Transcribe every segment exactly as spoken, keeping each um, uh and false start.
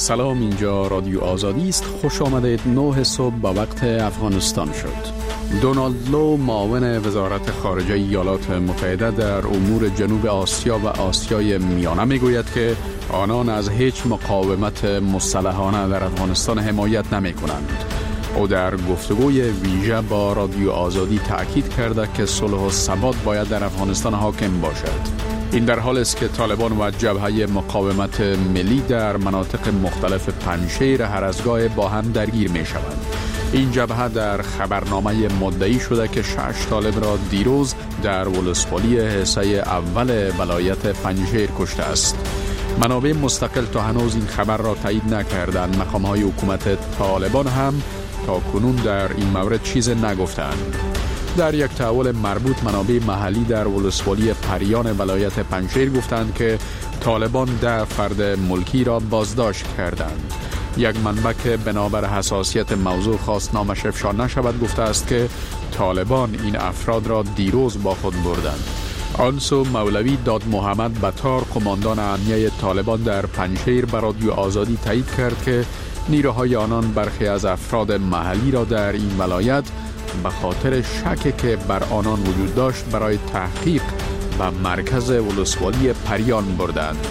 سلام، اینجا رادیو آزادی است. خوش آمدید. نه صبح با وقت افغانستان شد. دونالد لو، معاون وزارت خارجه ایالات متحده در امور جنوب آسیا و آسیای میانه میگوید که آنان از هیچ مقاومت مسلحانه در افغانستان حمایت نمی کنند. او در گفتگوی ویژه با رادیو آزادی تأکید کرده که صلح و ثبات باید در افغانستان حاکم باشد. این در حالی است که طالبان و جبهه مقاومت ملی در مناطق مختلف پنجشیر هر از گاه با هم درگیر می شوند. این جبهه در خبرنامه مدعی شده که شش طالب را دیروز در ولسوالی حصه اول ولایت پنجشیر کشته است. منابع مستقل تا هنوز این خبر را تایید نکردند. مقام‌های حکومت طالبان هم تا کنون در این مورد چیز نگفتند. در یک تحول مربوط، منابع محلی در ولسوالی پریان ولایت پنجشیر گفتند که طالبان ده فرد ملکی را بازداشت کردند. یک منبع که بنابر حساسیت موضوع خواست نامش افشا نشود گفته است که طالبان این افراد را دیروز با خود بردند. آنسو مولوی داد محمد بطار، قماندان امنیه طالبان در پنجشیر، به رادیو آزادی تایید کرد که نیروهای آنان برخی از افراد محلی را در این ولایت به خاطر شکی که بر آنان وجود داشت برای تحقیق و مرکز ولسوالی پریان بردند.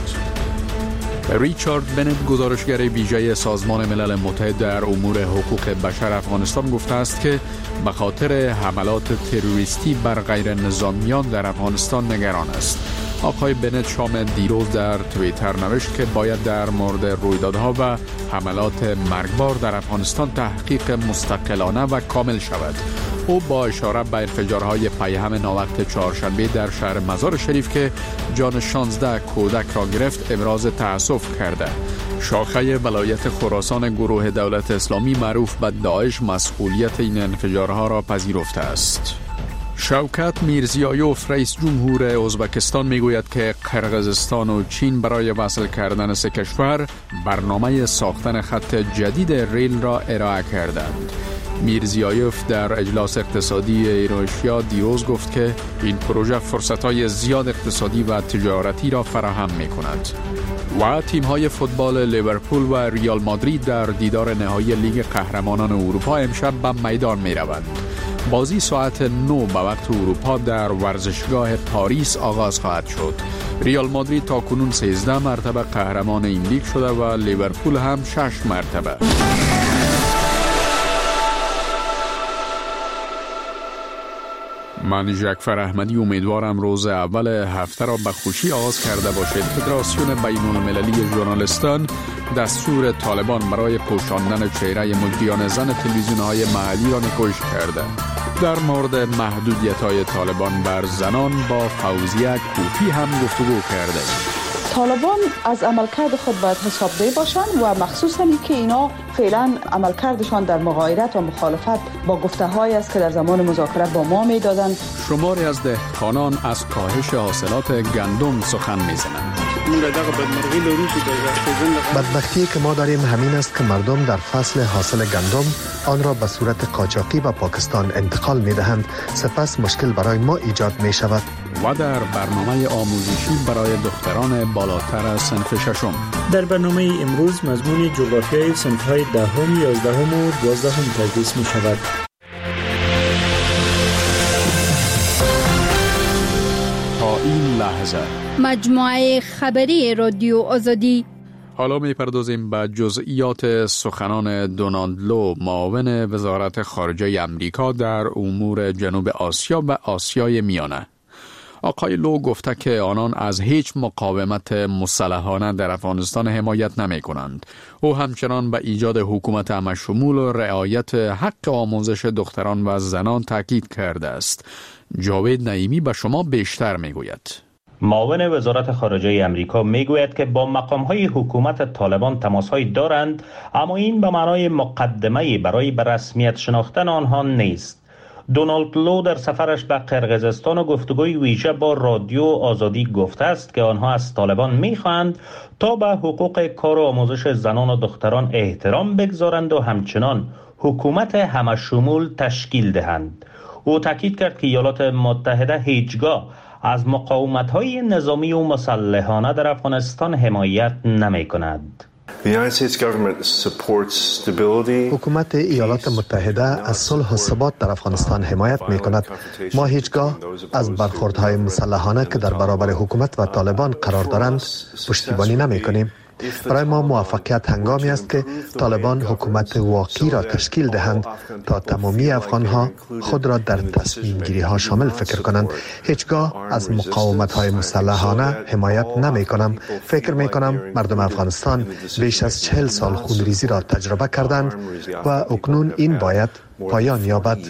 ریچارد بنت، گزارشگر ویژه سازمان ملل متحد در امور حقوق بشر افغانستان، گفته است که به خاطر حملات تروریستی بر غیر نظامیان در افغانستان نگران است. آقای بنت شام دیروز در توییتر نوشت که باید در مورد رویدادها و حملات مرگبار در افغانستان تحقیق مستقلانه و کامل شود. او با اشاره به انفجارهای پیهم ناوقت چهارشنبه در شهر مزار شریف که جان شانزده کودک را گرفت ابراز تأسف کرده. شاخه ولایت خراسان گروه دولت اسلامی معروف به داعش مسئولیت این انفجارها را پذیرفته است. شوکت میرزیایوف، رئیس جمهور ازبکستان، میگوید که قرقیزستان و چین برای وصل کردن سه کشور برنامه ساختن خط جدید ریل را ارائه کردند. میرزیایوف در اجلاس اقتصادی ایروشیا دیروز گفت که این پروژه فرصت‌های زیاد اقتصادی و تجارتی را فراهم می‌کند. و تیم‌های فوتبال لیورپول و ریال مادرید در دیدار نهایی لیگ قهرمانان اروپا امشب به میدان می‌روند. بازی ساعت نه به وقت اروپا در ورزشگاه پاریس آغاز خواهد شد. ریال مادرید تا کنون سیزده مرتبه قهرمان این لیگ شده و لیورپول هم شش مرتبه. من جعفر احمدی امیدوارم روز اول هفته را به خوشی آغاز کرده باشید. فدراسیون بین المللی ژورنالیستان دستور طالبان برای پوشاندن چهره مجریان زن تلویزیون‌های محلی را نکوش کرده. در مورد محدودیت‌های طالبان بر زنان با فوزیه کوفی هم گفتگو کرده. طالبان از عملکرد خود باید حسابدهی باشند و مخصوصاً که اینا فعلا عملکردشان در مغایرت و مخالفت با گفته‌هایی است که در زمان مذاکره با ما می‌دادند. شماری از دهقانان از کاهش حاصلات گندم سخن می‌زنند. بدبختی که ما داریم همین است که مردم در فصل حاصل گندم آن را به صورت قاچاقی به پاکستان انتقال می‌دهند، سپس مشکل برای ما ایجاد می‌شود. و در برنامه آموزشی برای دختران بالاتر از صنف ششم، در برنامه امروز مضمون جغرافیای صنف‌های دهم، یازدهم و دوازدهم تدریس می‌شود. تا این لحظه مجموعه خبری رادیو آزادی. حالا می‌پردازیم به جزئیات سخنان دونالد لو، معاون وزارت خارجه امریکا در امور جنوب آسیا و آسیای میانه. آقای لو گفته که آنان از هیچ مقاومت مسلحانه در افغانستان حمایت نمی کنند. او همچنان به ایجاد حکومت همه‌شمول و رعایت حق آموزش دختران و زنان تاکید کرده است. جاوید نعیمی به شما بیشتر می گوید. معاون وزارت خارجه امریکا میگوید که با مقام‌های حکومت طالبان تماس‌های دارند، اما این به معنای مقدمه‌ای برای به رسمیت شناختن آنها نیست. دونالد لو در سفرش به قرقیزستان و گفتگوی ویژه با رادیو آزادی گفته است که آنها از طالبان می‌خواهند تا به حقوق کار و آموزش زنان و دختران احترام بگذارند و همچنان حکومت همه‌شمول تشکیل دهند. او تاکید کرد که ایالات متحده هیچگاه از مقاومت‌های نظامی و مسلحانه در افغانستان حمایت نمی‌کند. حکومت ایالات متحده از صلح و ثبات در افغانستان حمایت می کند. ما هیچگاه از برخوردهای مسلحانه که در برابر حکومت و طالبان قرار دارند پشتیبانی نمی کنیم. برای ما موفقیت هنگامی است که طالبان حکومت واقعی را تشکیل دهند تا تمامی افغانها خود را در تصمیم گیری ها شامل فکر کنند. هیچگاه از مقاومت های مسلحانه حمایت نمی کنم. فکر می کنم مردم افغانستان بیش از چهل سال خونریزی را تجربه کردند و اکنون این باید پایان یابد.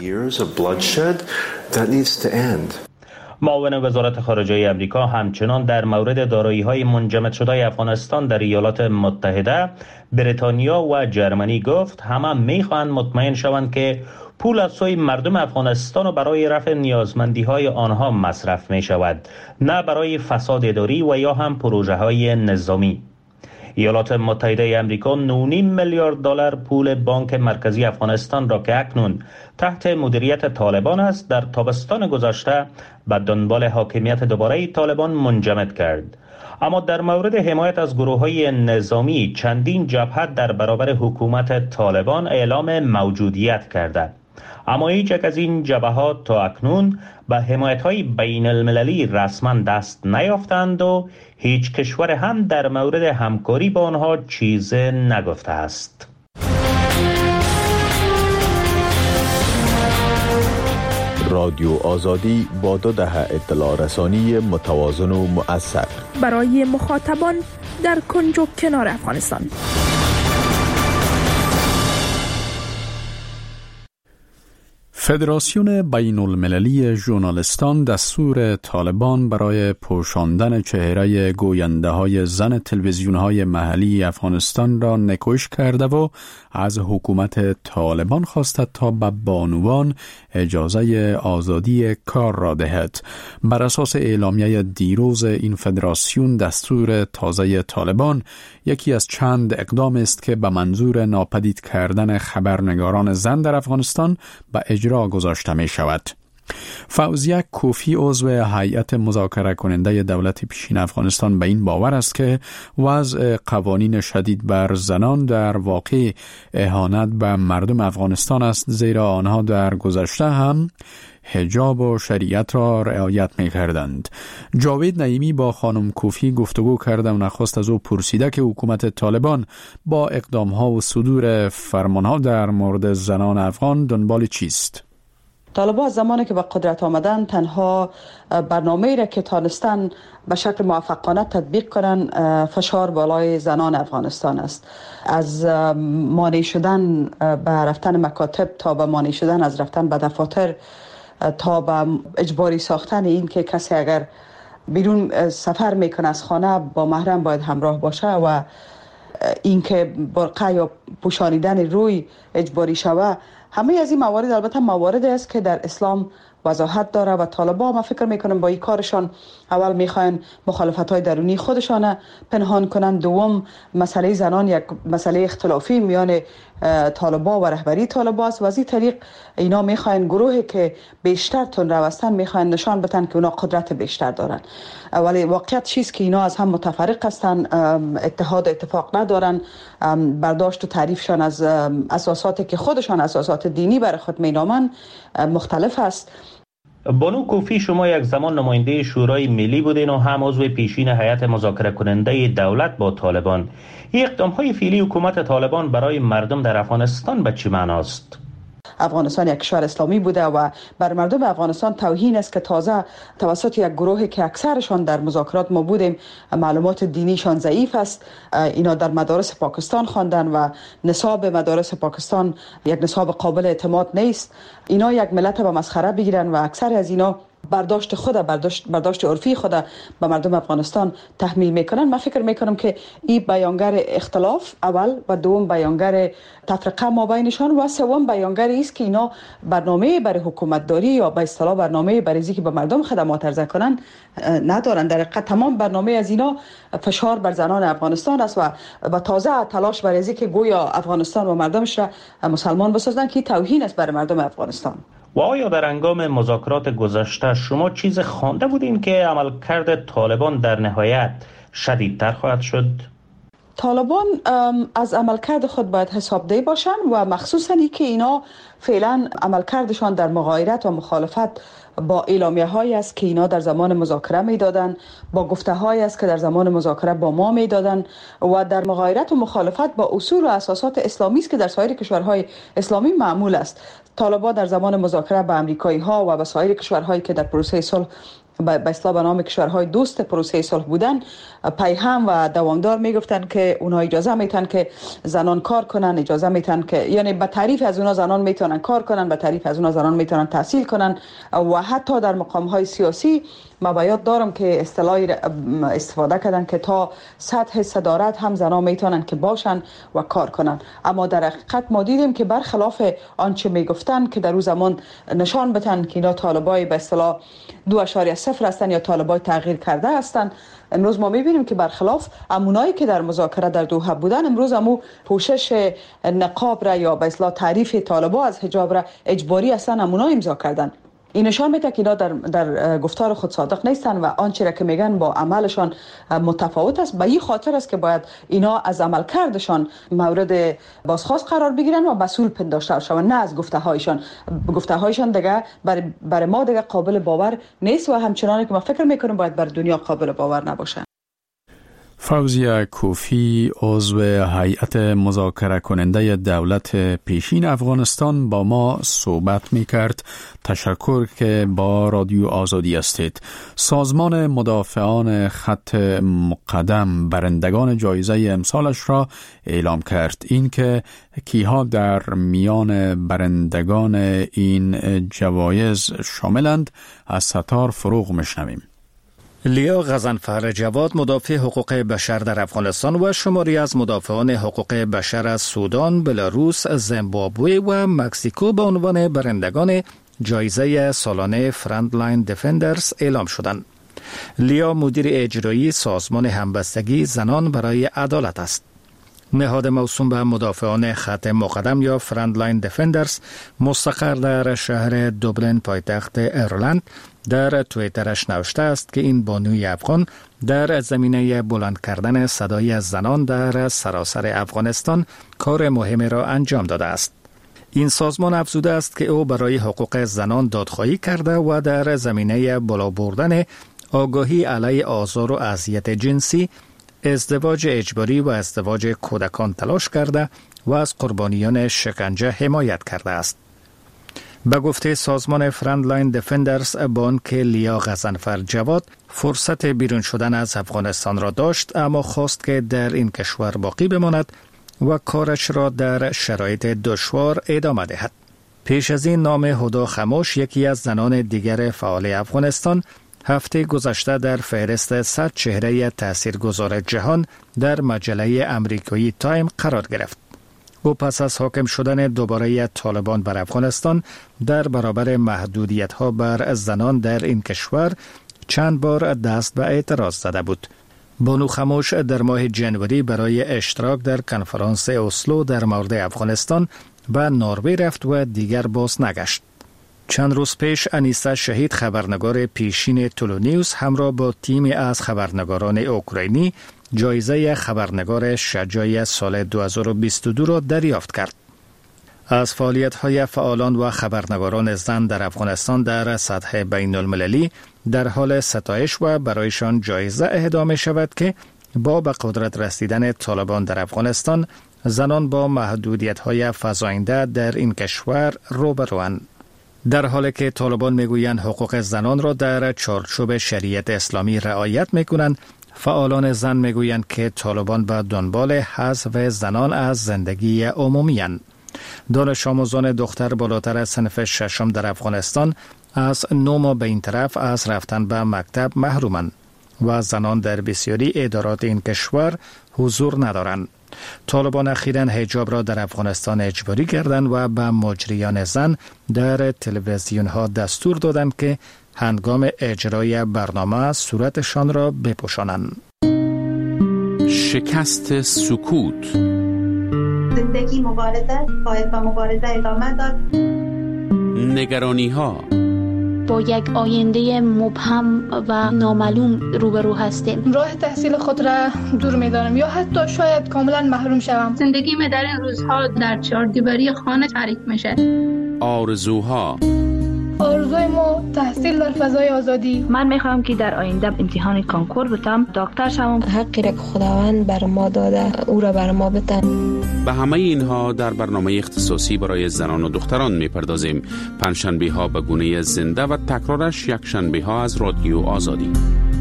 معاون وزارت خارجه آمریکا همچنان در مورد دارایی‌های منجمد شده افغانستان در ایالات متحده، بریتانیا و جرمنی گفت همه می‌خواهند مطمئن شوند که پول از سوی مردم افغانستان و برای رفع نیازمندی‌های آنها مصرف می‌شود، نه برای فساد اداری و یا هم پروژه‌های نظامی. ایالات متحده آمریکا نه و نیم میلیارد دلار پول بانک مرکزی افغانستان را که اکنون تحت مدیریت طالبان است در تابستان گذشته به دنبال حاکمیت دوباره طالبان منجمد کرد. اما در مورد حمایت از گروه‌های نظامی چندین جبهه در برابر حکومت طالبان اعلام موجودیت کرده، اما هیچ یک از این جبهات تا اکنون به حمایت‌های بین المللی رسما دست نیافتند و هیچ کشور هم در مورد همکاری با آنها چیز نگفته است. رادیو آزادی با دو دهه اطلاع رسانی متوازن و مؤثر برای مخاطبان در کنج و کنار افغانستان. فدراسیون بین المللی ژورنالیستان دستور طالبان برای پوشاندن چهره گوینده های زن تلویزیون های محلی افغانستان را نکوش کرده و از حکومت طالبان خواسته تا به بانوان اجازه آزادی کار را دهد. بر اساس اعلامیه دیروز این فدراسیون، دستور تازه طالبان یکی از چند اقدام است که به منظور ناپدید کردن خبرنگاران زن در افغانستان به اجرا گذاشته می شود. فوزیه کوفی، عضو هیئت مذاکره کننده دولت پیشین افغانستان، به این باور است که وضع قوانین شدید بر زنان در واقع اهانت به مردم افغانستان است، زیرا آنها در گذشته هم حجاب و شریعت را رعایت می کردند. جاوید نعیمی با خانم کوفی گفتگو کرده و نخست از او پرسیده که حکومت طالبان با اقدامها و صدور فرمانها در مورد زنان افغان دنبال چیست؟ طالبان از زمانی که به قدرت آمدن تنها برنامه‌ای را که تانستن به شکل موفقانه تطبیق کنن فشار بالای زنان افغانستان است. از مانع شدن به رفتن مکاتب تا به مانع شدن از رفتن به دفاتر تا به اجباری ساختن این که کسی اگر بیرون سفر میکنه از خانه با محرم باید همراه باشه و این که برقه یا پوشانیدن روی اجباری شوه. همه از این موارد البته مواردی است که در اسلام وضاحت داره و طالبان ما فکر میکنم با این کارشان اول میخواین مخالفت‌های درونی خودشان پنهان کنند، دوم مسئله زنان یک مسئله اختلافی میان طالبان و رهبری طالبان است و از این طریق اینا میخواین گروهی که بیشتر تون روستن میخواین نشان بدن که اونا قدرت بیشتر دارن، ولی واقعیت چیست که اینا از هم متفرق هستن، اتحاد و اتفاق ندارن، برداشت و تعریفشان از اساساتی که خودشان اساسات دینی برای خود مینامن مختلف است. بانو کوفی، شما یک زمان نماینده شورای ملی بودین و هم عضو پیشین هیئت مذاکره کننده دولت با طالبان. این اقدام‌های فعلی حکومت طالبان برای مردم در افغانستان به چه معناست؟ افغانستان یک کشور اسلامی بوده و بر مردم افغانستان توهین است که تازه توسط یک گروهی که اکثرشان در مذاکرات ما بودیم معلومات دینیشان ضعیف است، اینا در مدارس پاکستان خواندن و نصاب مدارس پاکستان یک نصاب قابل اعتماد نیست. اینا یک ملت به مسخره بگیرن و اکثر از اینا برداشت خود برداشت برداشت عرفی خود به مردم افغانستان تحمیل میکنن. من فکر میکنم که این بیانگر اختلاف اول و دوم بیانگر تفرقه ما بینشان و سوم بیانگر است که اینا برنامه برای حکومت داری یا به اصطلاح برنامه برای اینکه به مردم خدمات عرضه کنن ندارن. در حقیقت تمام برنامه از اینا فشار بر زنان افغانستان است و و تازه تلاش برای اینکه گویا افغانستان و مردمش را مسلمان بسازن که توهین است بر مردم افغانستان. و آیا در هنگام مذاکرات گذشته شما چیز خوانده بودین که عملکرد طالبان در نهایت شدیدتر خواهد شد؟ طالبان از عملکرد خود باید حسابدهی باشن و مخصوصاً ای که اینا فعلا عملکردشان در مغایرت و مخالفت با اعلامیه هایی است که اینا در زمان مذاکره می دادن، با گفته هایی است که در زمان مذاکره با ما می دادن و در مغایرت و مخالفت با اصول و اساسات اسلامی است که در سایر کشورهای اسلامی معمول است. طالبان در زمان مذاکره با امریکایی ها و با سایر کشورهایی که در پروسه صلح به اصطلاح به نام کشورهای دوست پروسه صلح بودن پیهم و دوامدار میگفتن که اونها اجازه میتن که زنان کار کنن، اجازه میتن که یعنی به تعریف از اونها زنان میتونن کار کنن، به تعریف از اونها زنان میتونن تحصیل کنن و حتی در مقام های سیاسی ما باید دارم که اصطلاحی استفاده کردن که تا سطح صدارت هم زنان میتونن که باشن و کار کنن. اما در حقیقت ما دیدیم که برخلاف آنچه میگفتن که در اون زمان نشان بدن که اینا طالبای به اصطلاح دو اشاریه صفر هستن یا طالبای تغییر کرده هستن، امروز ما میبینیم که برخلاف امونایی که در مذاکره در دوحه بودن امروز امو پوشش نقاب را یا به اصطلاح تعریف طالبا از حجاب را اجباری هستن امونا امضا کردن. این نشان میده که اینا در, در گفتار خود صادق نیستن و آنچه را که میگن با عملشان متفاوت است. به این خاطر است که باید اینا از عمل کردشان مورد بازخواست قرار بگیرن و مسئول پنداشته شون، نه از گفته هایشان. گفته هایشان دیگه برای بر ما دیگه قابل باور نیست و همچنانی که ما فکر میکنم باید بر دنیا قابل باور نباشه. فوزیه کوفی عضو هیئت مذاکره کننده دولت پیشین افغانستان با ما صحبت می کرد. تشکر که با رادیو آزادی هستید. سازمان مدافعان خط مقدم برندگان جایزه امسالش را اعلام کرد. این که کیها در میان برندگان این جوایز شاملند از ستار فروغ میشنویم. لیا غضنفر جواد مدافع حقوق بشر در افغانستان و شماری از مدافعان حقوق بشر از سودان، بلاروس، زیمبابوه و مکزیکو به عنوان برندگان جایزه سالانه فرندلاین دیفندرز اعلام شدند. لیا مدیر اجرایی سازمان همبستگی زنان برای عدالت است. نهاد موسوم به مدافعان خط مقدم یا فرندلاین دیفندرز مستقر در شهر دوبلین پایتخت ایرلند در توییترش نوشته است که این بانوی افغان در زمینه بلند کردن صدای زنان در سراسر افغانستان کار مهمی را انجام داده است. این سازمان افزوده است که او برای حقوق زنان دادخواهی کرده و در زمینه بالا بردن آگاهی علیه آزار و اذیت جنسی، ازدواج اجباری و ازدواج کودکان تلاش کرده و از قربانیان شکنجه حمایت کرده است. به گفته سازمان فرندلاین دیفندرز، بانک لیا غضنفر جواد فرصت بیرون شدن از افغانستان را داشت، اما خواست که در این کشور باقی بماند و کارش را در شرایط دشوار ادامه دهد. پیش از این نام هدا خموش، یکی از زنان دیگر فعال افغانستان، هفته گذشته در فهرست صد چهره تاثیرگذار جهان در مجله امریکایی تایم قرار گرفت. او پس از حاکم شدن دوباره طالبان بر افغانستان در برابر محدودیت‌ها بر زنان در این کشور چند بار دست به اعتراض زده بود. بانو خموش در ماه جنوری برای اشتراک در کنفرانس اسلو در مورد افغانستان به نروژ رفت و دیگر باز نگشت. چند روز پیش انیسه شهید خبرنگار پیشین تولونیوس همراه با تیمی از خبرنگاران اوکراینی جایزه خبرنگار شجاع سال دو هزار و بیست و دو را دریافت کرد. از فعالیت‌های فعالان و خبرنگاران زن در افغانستان در سطح بین المللی در حال ستایش و برایشان جایزه اهدا می شود که با به قدرت رسیدن طالبان در افغانستان زنان با محدودیت‌های فزاینده در این کشور روبروند. در حالی که طالبان میگویند حقوق زنان را در چارچوب شریعت اسلامی رعایت میکنند، فعالان زن میگویند که طالبان به دنبال حذف زنان از زندگی عمومی اند. دانش آموزان دختر بالاتر از صنف ششم در افغانستان از نه ماه به این طرف از رفتن به مکتب محرومند و زنان در بسیاری ادارات این کشور حضور ندارند. طالبان اخیراً حجاب را در افغانستان اجباری کردند و به مجریان زن در تلویزیون ها دستور دادند که هنگام اجرای برنامه صورتشان را بپوشانند. شکست سکوت. زندگی مبارزه، باید با مبارزه ادامه داد. نگرانی ها، با یک آینده مبهم و نامعلوم روبرو هستیم. راه تحصیل خود را دور می‌دانم یا حتی شاید کاملا محروم شوم. زندگیم در این روزها در چهاردیواری خانه تعریف میشه. آرزوها آرزوی ما تحصیل در فضای آزادی. من میخوام که در آینده امتحان کنکور بتم، دکتر شوم. حقی را که خداوند بر ما داده او را بر ما بده. به همه اینها در برنامه اختصاصی برای زنان و دختران میپردازیم. پنجشنبه ها به گونه زنده و تکرارش یک شنبه ها از رادیو آزادی.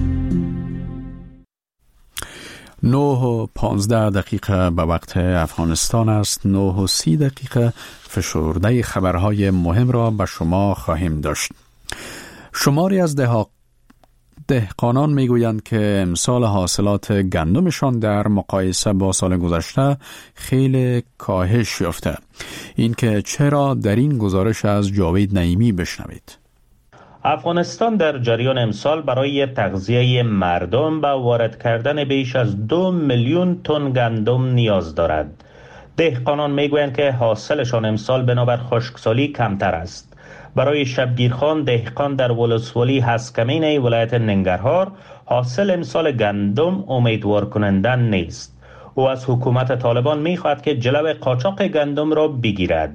نه و پانزده دقیقه به وقت افغانستان است. نه و سی دقیقه فشرده خبرهای مهم را به شما خواهیم داشت. شماری از دهها دهقانان میگویند که امسال حاصلات گندمشان در مقایسه با سال گذشته خیلی کاهش یافته. این که چرا در این گزارش از جاوید نعیمی بشنوید. افغانستان در جریان امسال برای تغذیه مردم به وارد کردن بیش از دو میلیون تن گندم نیاز دارد. دهقانان میگویند که حاصلشان امسال بنابر خشکسالی کمتر است. برای شبگیرخان دهقان در ولسوالی هسکمین ولایت ننگرهار حاصل امسال گندم امیدوار کننده نیست. او از حکومت طالبان میخواهد که جلو قاچاق گندم را بگیرد.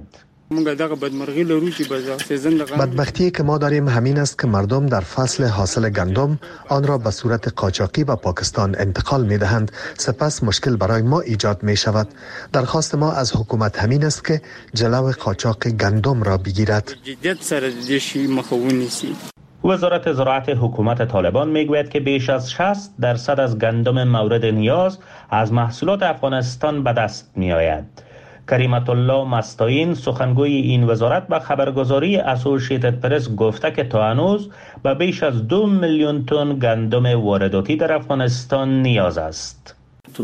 بدبختی که ما داریم همین است که مردم در فصل حاصل گندم آن را به صورت قاچاقی به پاکستان انتقال می دهند. سپس مشکل برای ما ایجاد می شود. درخواست ما از حکومت همین است که جلو قاچاق گندم را بگیرد. وزارت زراعت حکومت طالبان میگوید که بیش از شصت درصد از گندم مورد نیاز از محصولات افغانستان به دست می آید. کریمت الله مستعین سخنگوی این وزارت به خبرگزاری اسوسییتد پرس گفته که تا هنوز به بیش از دو میلیون تن گندم وارداتی در افغانستان نیاز است.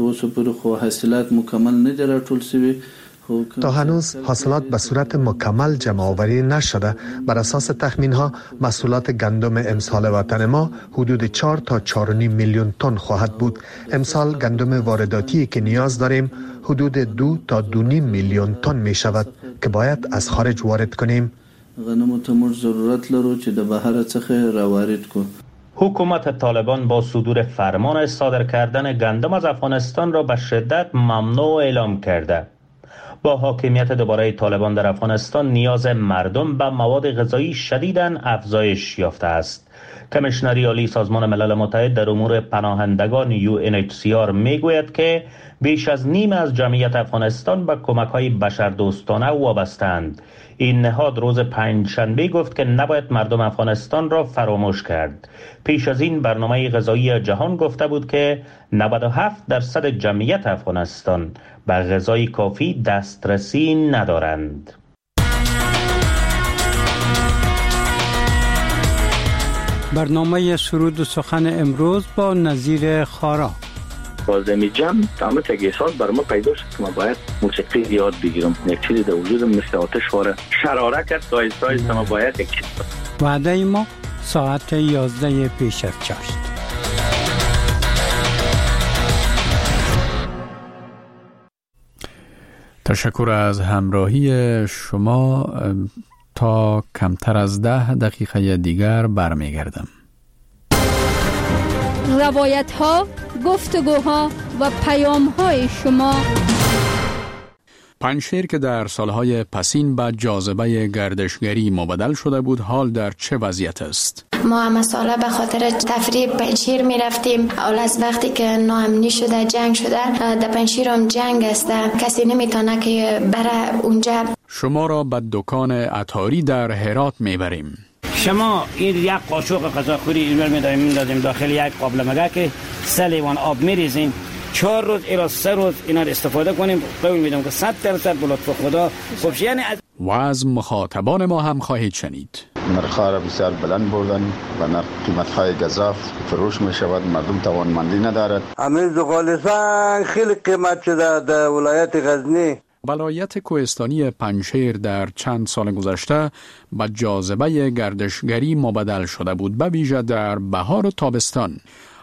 تا هنوز حاصلات به صورت مکمل جمع آوری نشده. بر اساس تخمین ها محصولات گندم امسال وطن ما حدود چهار تا چهار و نیم میلیون تن خواهد بود. امسال گندم وارداتی که نیاز داریم حدود دو تا دو نیم میلیون تن می شود که باید از خارج وارد کنیم. غنمو ته ضرورت لرو چې د بهر څخه راوارد کو. حکومت طالبان با صدور فرمان صادر کردن گندم از افغانستان را به شدت ممنوع اعلام کرده. با حاکمیت دوباره طالبان در افغانستان نیاز مردم به مواد غذایی شدیداً افزایش یافته است. کمیشنری عالی سازمان ملل متحد در امور پناهندگان یو ان اچ سی آر میگوید که بیش از نیم از جمعیت افغانستان به کمک‌های بشردوستانه وابسته‌اند. این نهاد روز پنجشنبه گفت که نباید مردم افغانستان را فراموش کرد. پیش از این برنامه غذایی جهان گفته بود که نود و هفت درصد جمعیت افغانستان به غذای کافی دسترسی ندارند. برنامه سرود و سخن امروز با نظیر خارا. بازم جمع تمام تگیسات بر ما پیدا شد که ما باید موسیقی یاد بگیرم. یک چیزی در وجودم مثل آتش واره شراره کرد. دایست دایست ما باید یک چیز وعده ما ساعت یازده پیش از چاشت. تشکر از همراهی شما. تا کمتر از ده دقیقه دیگر برمیگردم. روایت ها، گفتگوها و پیام های شما. پنجشیر که در سالهای پسین به جاذبه گردشگری مبدل شده بود، حال در چه وضعیت است؟ ما همه ساله به خاطر تفریح پنجشیر می رفتیم. اول از وقتی که ناامنی شده، جنگ شده، در پنجشیر هم جنگ است، کسی نمیتونه که بره اونجا. شما را به دکان عطاری در هرات میبریم. شما این یک قاشق غذاخوری اینور می‌داریم می‌دادیم داخل یک قابل مگه که سه لیوان آب می‌ریزیم. چهار روز الی سه روز اینا رو استفاده کنیم. قول میدم که صد درصد به لطف خدا خوب. یعنی از و از مخاطبان ما هم خواهید شنید. نرخ‌ها را بسیار بلند بردن و نرخ قیمت‌های گزاف فروش می‌شود. مردم توانمندی ندارد. همین زغال‌سنگ خیلی قیمت شده در ولایت غزنی. ولایت کوهستانی پنجشیر در چند سال گذشته به جاذبه گردشگری مبدل شده بود، به ویژه در بهار و تابستان.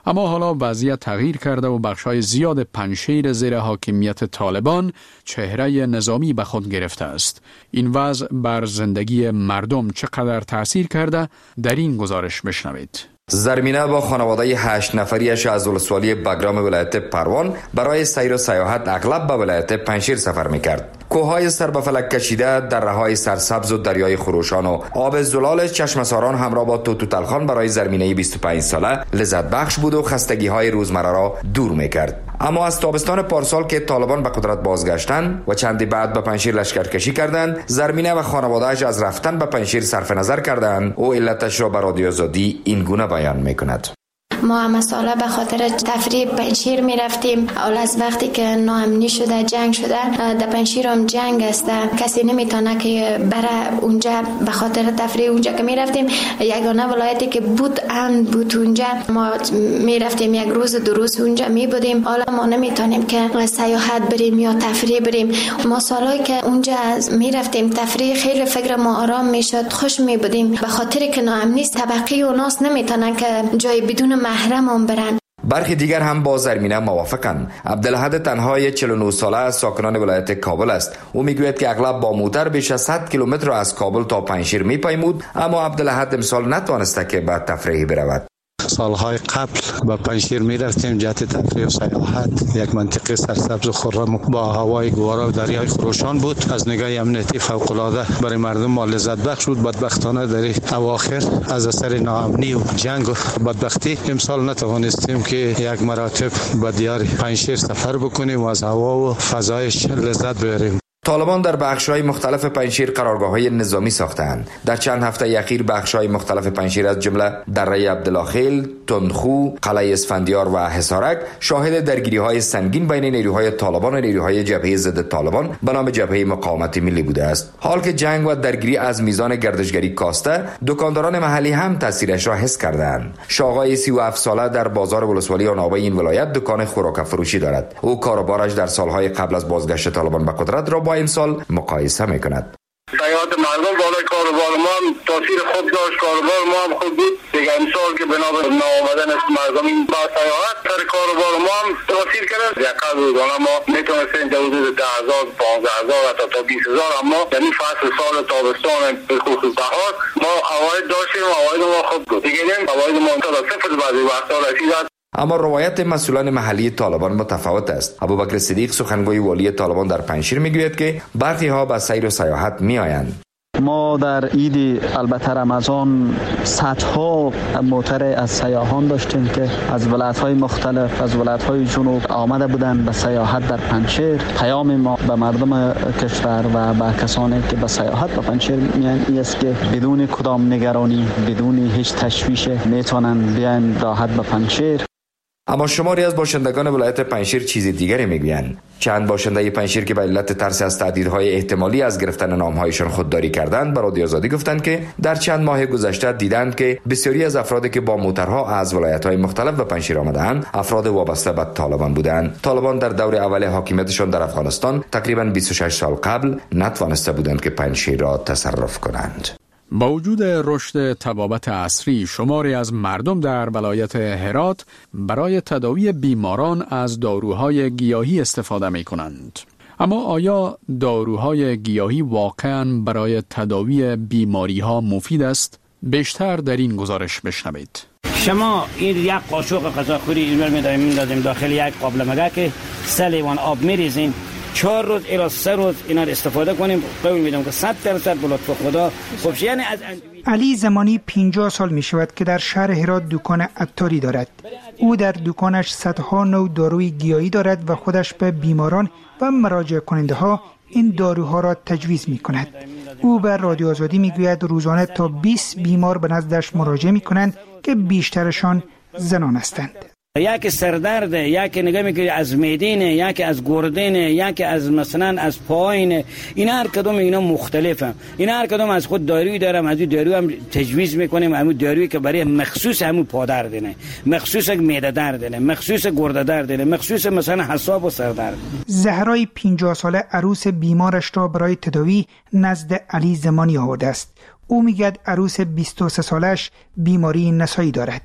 اما حالا وضعیت تغییر کرده و بخشای زیاد پنجشیر زیر حاکمیت طالبان چهره نظامی به خود گرفته است. این وضع بر زندگی مردم چقدر تأثیر کرده در این گزارش بشنوید. زرمینه با خانواده هشت نفریش از ولسوالی بگرام ولایت پروان برای سیر و سیاحت اغلب به ولایت پنجشیر سفر میکرد. کوههای سر به فلک کشیده، دره‌های سرسبز و دریای خروشان و آب زلال چشمساران همراه با توتوتلخان برای زرمینه بیست و پنج ساله لذت بخش بود و خستگی‌های روزمره را دور میکرد. اما از تابستان پارسال که طالبان به قدرت بازگشتند و چندی بعد به پنجشیر لشکرکشی کردند، زرمینه و خانواده‌اش از رفتن به پنجشیر صرف نظر کردند. او علتش را به رادیو آزادی این گونه بیان میکند. ما همه ساله به خاطر تفریح پنجشیر می رفتیم. اول از وقتی که ناامنی شده، جنگ شده، در پنجشیر هم جنگ است، کسی نمیتونه که بره اونجا. به خاطر تفریح اونجا که می رفتیم، یگانه ولایتی که بود امن بود اونجا. ما می رفتیم یک روز دو روز اونجا می بودیم. حالا ما نمیتونیم که سیاحت بریم یا تفریح بریم. ما سالایی که اونجا می رفتیم تفریح، خیلی فکر ما آرام میشد، خوش می بودیم. به خاطر که ناامنی طبقی و ناس نمیتونن که جای بدون محرم برن. برخی دیگر هم با زرمینه موافقند. عبدالحد تنهای چهل و نه ساله از ساکنان ولایت کابل است. او میگوید که اغلب با موتر بیش از صد کیلومتر از کابل تا پنجشیر میپیمود، اما عبدالحد امسال نتوانسته که به تفریح برود. سالهای قبل با پنجشیر می رفتیم جهت تفریح و سیاحت. یک منطقه سرسبز و خرم با هوای گوارا و دریای خروشان بود. از نگاه امنیتی فوق العاده برای مردم ما لذت بخش بود. بدبختانه در اواخر از اثر ناامنی و جنگ و بدبختی امسال نتوانستیم که یک مراتب به دیار پنجشیر سفر بکنیم و از هوا و فضایش لذت ببریم. طالبان در بخش‌های مختلف پنجشیر قرارگاه‌های نظامی ساختند. در چند هفته اخیر بخش‌های مختلف پنجشیر از جمله دره عبدالخیل، تندخو، قلعه اسفندیار و حصارک شاهد درگیری‌های سنگین بین نیروهای طالبان و نیروهای جبهه ضد طالبان به نام جبهه مقاومت ملی بوده است. حال که جنگ و درگیری از میزان گردشگری کاسته، دکانداران محلی هم تاثیرش را حس کردند. شاغای سی و هفت ساله در بازار ولسوالی آنابه این ولایت دکان خوراک فروشی دارد. او کاروبارش در سالهای قبل از بازگشت طالبان به قدرت را با امسال مقایسه میکند. سیاحت مردم بالای کاروبار ما هم تاثیر خوب داشت. کاروبار ما هم خوب بود دیگه. امسال که بنا به ناآمدن مردم این با سیاحت سر کاروبار ما هم تاثیر کرد. یقه روزانه ما میتونستیم در حدود ده هزار، پانزده هزار حتی تا بیست هزار، اما در این فصل سال تابستان به خصوص بهار ما عواید داشتیم. عواید ما خوب بود دیگه. عواید ما تا صفر بعضی وقتا رسید. اما روایت مسئولان محلی طالبان متفاوت است. ابوبکر صدیق سخنگوی والی طالبان در پنجشیر میگوید که برخی ها به سیر و سیاحت میآیند. ما در عید البته رمضان صدها موتر از سیاحان داشتیم که از ولایت‌های مختلف، از ولایت‌های جنوب آمده بودند به سیاحت در پنجشیر. پیام ما به مردم کشور و به کسانی که به سیاحت به پنجشیر میان این است که بدون کدام نگرانی، بدون هیچ تشویش میتونن بیان راحت به پنجشیر. اما شماری از باشندگان ولایت پنجشیر چیز دیگری میگویند. چند باشنده پنجشیر که به علت ترس از تهدیدهای احتمالی از گرفتن نامهایشان خودداری کردند به رادیو آزادی گفتند که در چند ماه گذشته دیدند که بسیاری از افرادی که با موترها از ولایت‌های مختلف به پنجشیر آمدند افراد وابسته به طالبان بودند. طالبان در دور اول حاکمیتشان در افغانستان تقریباً بیست و شش سال قبل نتوانسته بودند که پنجشیر را تصرف کنند. با وجود رشد طبابت عصری، شماری از مردم در ولایت هرات برای تداوی بیماران از داروهای گیاهی استفاده می کنند. اما آیا داروهای گیاهی واقعاً برای تداوی بیماری ها مفید است؟ بیشتر در این گزارش بشنوید. شما این یک قاشق غذاخوری اینور می‌داریم می‌دادیم داخل یک قابل مگه که سه لیوان آب می‌ریزیم، چهار روز الی سه روز اینا استفاده کنیم. قول میدم که صد درصد به لطف خدا خوب. یعنی از علی زمانی پنجاه سال می شود که در شهر هرات دکان عطاری دارد. او در دکانش صدها نوع داروی گیاهی دارد و خودش به بیماران و مراجع کننده ها این داروها را تجویز می کند. او به رادیو آزادی می گوید روزانه تا بیست بیمار به نزدش مراجعه می کنند که بیشترشان زنان هستند. یکی سردرد، یکی نگاه میکنی از میدینه، یکی از گردنه، یکی از مثلا از پایینه. این هر کدوم اینا مختلفه. این هر کدوم از خود دارویی دارم، از دارو هم تجویز میکنیم. همون دارویی که برای مخصوص همون پادرد نه، مخصوص معده درد نه، مخصوص گرده درد نه، مخصوص مثلا حساب و سردرد. زهرای پنجاه ساله عروس بیمارش را برای تداوی نزد علی زمانی آورده است. او میگه عروس بیست و سه سالش بیماری نسایی دارد.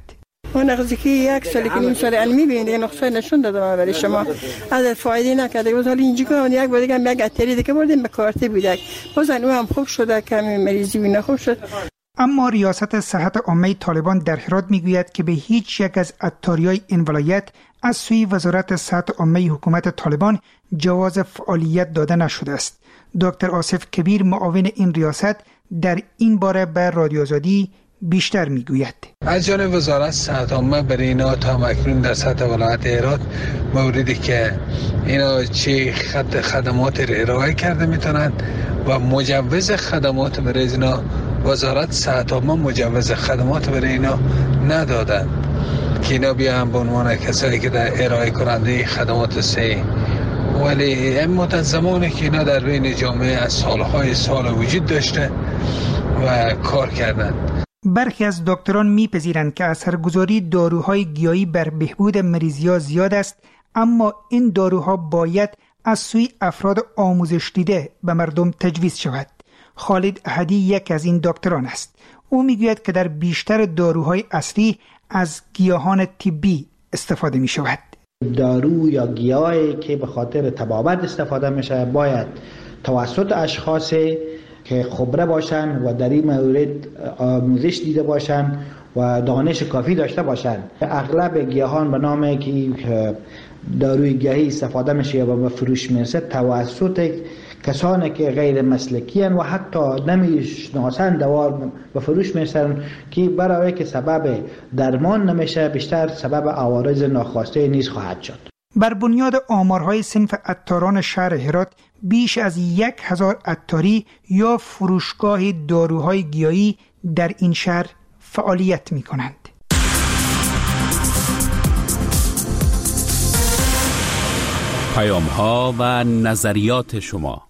اون نقضی که یک سالی که نیم سال علمی بینده نقصه نشون دادم برای شما از فایده نکرده. باز حالا اینجا که یک بار دیگه هم یک اتری دیگه بردیم به کارت بودک بازن او هم خوب شده کمی مریضی و نخوب شد. اما ریاست صحت عامه طالبان در هرات میگوید که به هیچ یک از عطاریای این ولایت از سوی وزارت صحت عامه حکومت طالبان جواز فعالیت داده نشده است. دکتر آصف کبیر معاون این ریاست در این باره به رادیو آزادی بیشتر میگوید. از جانب وزارت صحت عامه برای اینا تا مکنون در سطح ولایت هرات موردی که اینا چه خط خدمات را ارائه کرده میتونند و مجوز خدمات برای اینا وزارت صحت عامه مجوز خدمات برای اینا ندادند که اینا بیان به عنوان کسایی که در ارائه کننده خدمات صحی. ولی این مدت زمانی که اینا در بین جامعه از سالهای سال وجود داشته و کار کردند. برخی از دکتران میپذیرند که اثرگذاری داروهای گیاهی بر بهبود مریضی‌ها زیاد است، اما این داروها باید از سوی افراد آموزش دیده به مردم تجویز شود. خالد احدی یک از این دکتران است. او میگوید که در بیشتر داروهای اصلی از گیاهان طبی استفاده می شود. دارو یا گیاهی که به خاطر طبابت استفاده میشه باید توسط اشخاصی که خبره باشن و در این مورد آموزش دیده باشن و دانش کافی داشته باشن. اغلب گیاهان به نام که داروی گیاهی استفاده میشه یا به فروش میرسه توسط کسانی که غیر مسلکی هستند و حتی نمیشناسند دوا به فروش میرسن که برای که سبب درمان نمیشه بیشتر سبب عوارض ناخواسته نیز خواهد شد. بر بنیاد آمارهای صنف عطاران شهر هرات بیش از یک هزار عطاری یا فروشگاه داروهای گیاهی در این شهر فعالیت می کنند. پیام ها و نظریات شما.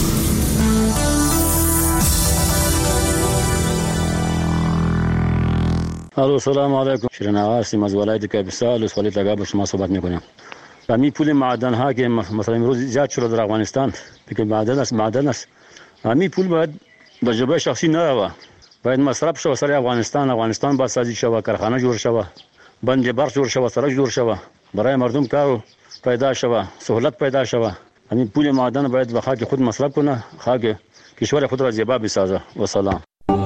الو سلام علیکم. شیرین آقا هستیم از ولایت کاپیسا ولسوالی تگا با شما صحبت میکنیم. و می پول معدن ها که مثلا امروز زیاد شده در افغانستان که معدن است معدن است همین پول باید به جیب شخصی نروه، باید مصرف شود سر افغانستان. افغانستان باید سازی شود، کارخانه جوړ شود، بند برق جوړ شود، سړک جوړ شود، برای مردم کار پیدا شود، سهولت پیدا شود. همین پول معدن باید به خاک خود مصرف کنه، خاک کشور خود را زیبا بسازه. و سلام.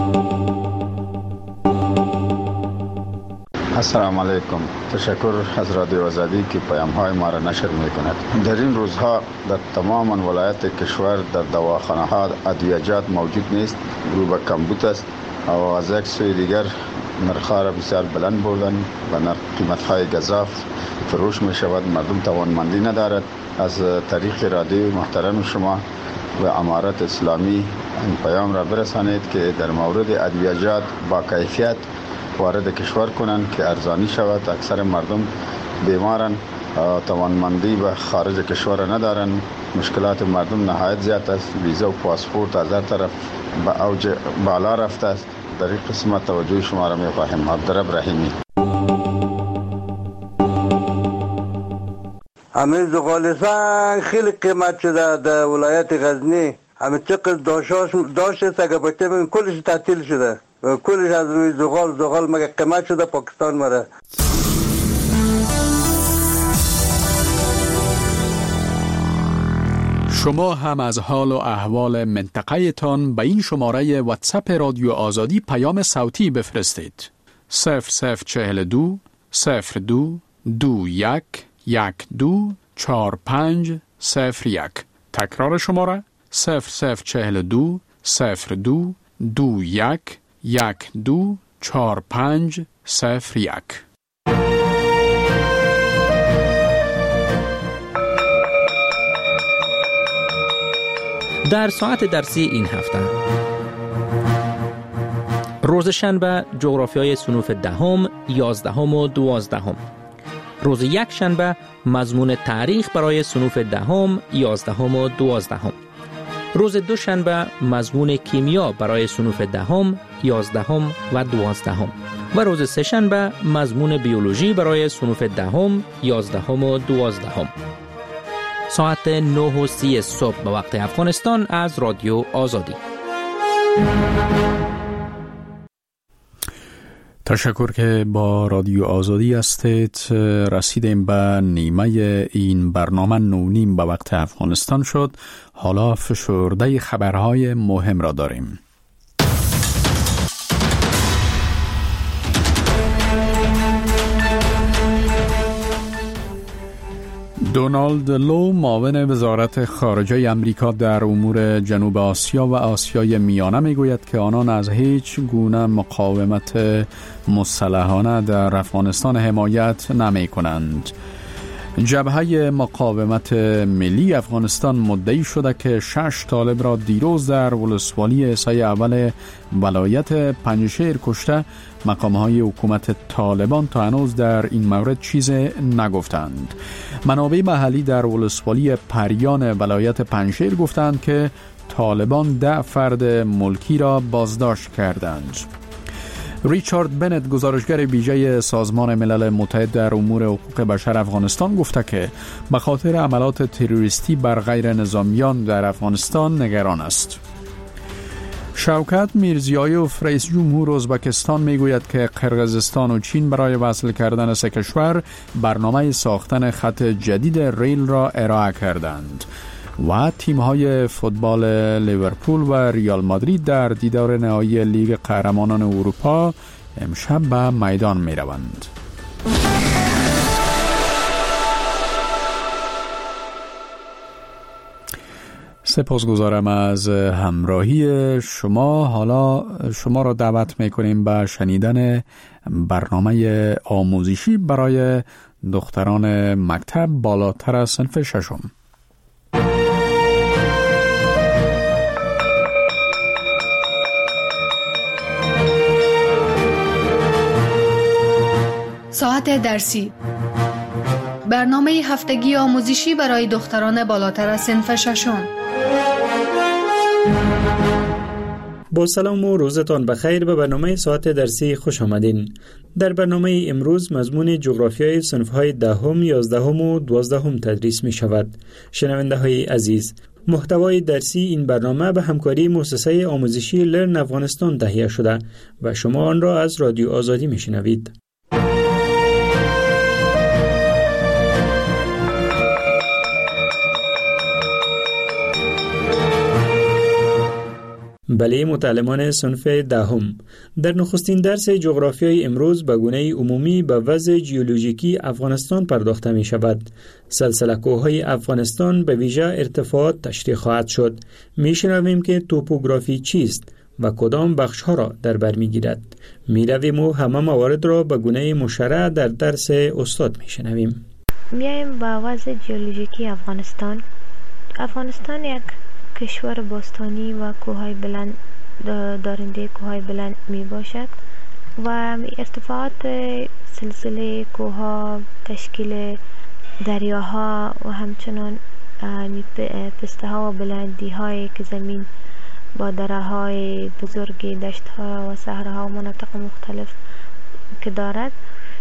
السلام علیکم. تشکر از رادیو آزادی که پیام های ما را نشر می کند. در این روزها در تمام ولایت کشور در دواخانه ها ادویجات موجود نیست، رو به کمبود است و از یک سوی دیگر نرخ‌ها را بسیار بلند بردن و نرخ قیمت های گزاف فروش می شود. مردم توانمندی ندارد. از طریق رادیو محترم شما و امارت اسلامی این پیام را برسانید که در مورد ادویجات با کیفیت وارد کشور کنند که ارزانی شود. اکثر مردم بیمارن، توانمندی به خارج کشور ندارن. مشکلات مردم نهایت زیاد است. ویزا و پاسپورت از هر طرف به اوج بالا رفته است. در این قسمت توجه شما را می‌خواهیم. عبدالرب رحیمی. همین زغال سنگ خیلی قیمت شده در ولایت غزنی. همین چقدر داشتاش داشت است اگه بچه ببین کلش تعطیل شده. کلش از روی زغال زغال مگه قیمت شده پاکستان مره. شما هم از حال و احوال منطقه تان به این شماره واتساپ رادیو آزادی پیام صوتی بفرستید. صفر صفر چهل دو صفر دو دو یک یک دو چار پنج صفر یک. تکرار شماره صفر صفر چهل دو صفر دو دو یک یک دو چار پنج صفر یک. در ساعت درسی این هفته روز شنبه جغرافیای صنوف دهم، یازدهم و دوازدهم. روز یک شنبه مضمون تاریخ برای صنوف دهم، یازدهم و دوازدهم. روز دوشنبه مضمون کیمیا برای صنوف دهم، یازدهم و دوازدهم. و روز سه شنبه مضمون بیولوژی برای صنوف دهم، یازدهم و دوازدهم. ساعت نه و سی صبح به وقت افغانستان از رادیو آزادی. تشکر که با رادیو آزادی هستید. رسیدیم به نیمه این برنامه نونیم به وقت افغانستان شد. حالا فشرده خبرهای مهم را داریم. دونالد لو معاون وزارت خارجه امریکا در امور جنوب آسیا و آسیای میانه میگوید که آنان از هیچ گونه مقاومت مسلحانه در افغانستان حمایت نمی کنند. جبهه مقاومت ملی افغانستان مدعی شده که شش طالب را دیروز در ولسوالی سای اول ولایت پنجشیر کشته. مقامهای حکومت طالبان تا هنوز در این مورد چیز نگفتند. منابع محلی در ولسوالی پریان ولایت پنجشیر گفتند که طالبان ده فرد ملکی را بازداشت کردند. ریچارد بنت گزارشگر ویژه سازمان ملل متحد در امور حقوق بشر افغانستان گفته که به خاطر عملات تروریستی بر غیر نظامیان در افغانستان نگران است. شوکت میرزیایوف رئیس جمهور ازبکستان میگوید که قرقیزستان و چین برای وصل کردن سه کشور برنامه ساختن خط جدید ریل را ارائه کردند و تیم‌های فوتبال لیورپول و ریال مادرید در دیدار نهایی لیگ قهرمانان اروپا امشب به میدان می‌روند. سپاسگزارم از همراهی شما. حالا شما را دعوت می‌کنیم به شنیدن برنامه آموزشی برای دختران مکتب بالاتر از صنف ششم. ساعت درسی، برنامه هفتگی آموزشی برای دختران بالاتر از صنف ششم. با سلام و روزتان بخیر. به برنامه ساعت درسی خوش آمدین. در برنامه امروز مضمون جغرافیای صنف‌های دهم، یازدهم و دوازدهم تدریس می شود. شنونده های عزیز، محتوای درسی این برنامه به همکاری مؤسسه آموزشی لرن افغانستان تهیه شده و شما آن را از رادیو آزادی می شنوید. بله متعلمان صنف دهم، در نخستین درس جغرافیای امروز به گونه عمومی به وضع ژئولوژیکی افغانستان پرداخته می شود. سلسله کوههای افغانستان به ویژه ارتفاعات تشریح خواهد شد. می شنویم که توپوگرافی چیست و کدام بخشها را در بر می گیرد. می رویم و همه موارد را به گونه مشرع در درس استاد می شنویم. میایم با وضع ژئولوژیکی افغانستان. افغانستان یک کشور باستانی و کوههای بلند دارنده کوههای بلند می باشد و ارتفاعات سلسله کوهها، تشکیل دریاها و همچنان پسته ها و بلندی هایی که زمین با دره های بزرگ، دشت ها و صحراها و مناطق مختلف که دارد،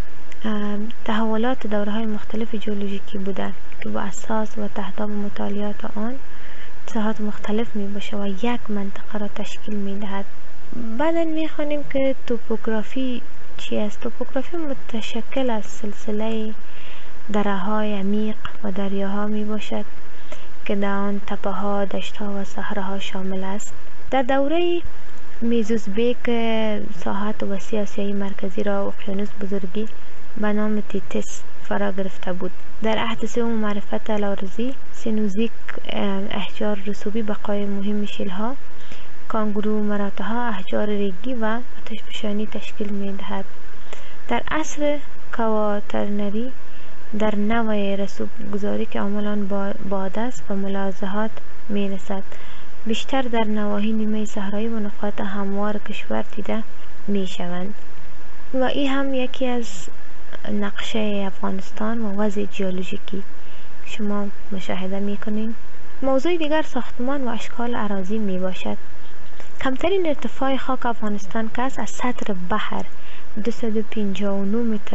تحولات دوره های مختلف ژئولوژیکی بودند که با اساس و تحت مطالعات آن ساحات مختلف می باشه و یک منطقه را تشکیل می دهد. بعدا می خوانیم که توپوگرافی چی است؟ توپوگرافی متشکل از سلسله دره های عمیق و دریاها می باشد که در آن تپه ها، دشت ها و صحراها شامل است. در دوره میزوزبیک ساحات وسیع آسیای مرکزی را اقیانوس بزرگی به نام تیتس فرا گرفته بود. در عهد سوم معرفت لاورزی، سینوزیک احجار رسوبی بقای مهم شیلها، کانگرو مراتها احجار ریگی و آتشفشانی تشکیل می دهد. در عصر کواترنری در نوع رسوب گذاری که عملان باد است و ملاحظات می رسد، بیشتر در نواحی نیمه صحرایی و نقاط هموار کشور دیده می شوند و این هم یکی از نقشه افغانستان و وضع ژئولوژیکی شما مشاهده می کنید. موضوع دیگر ساختمان و اشکال اراضی می باشد. کمترین ارتفاع خاک افغانستان که از سطح بحر دویست و پنجاه و نه متر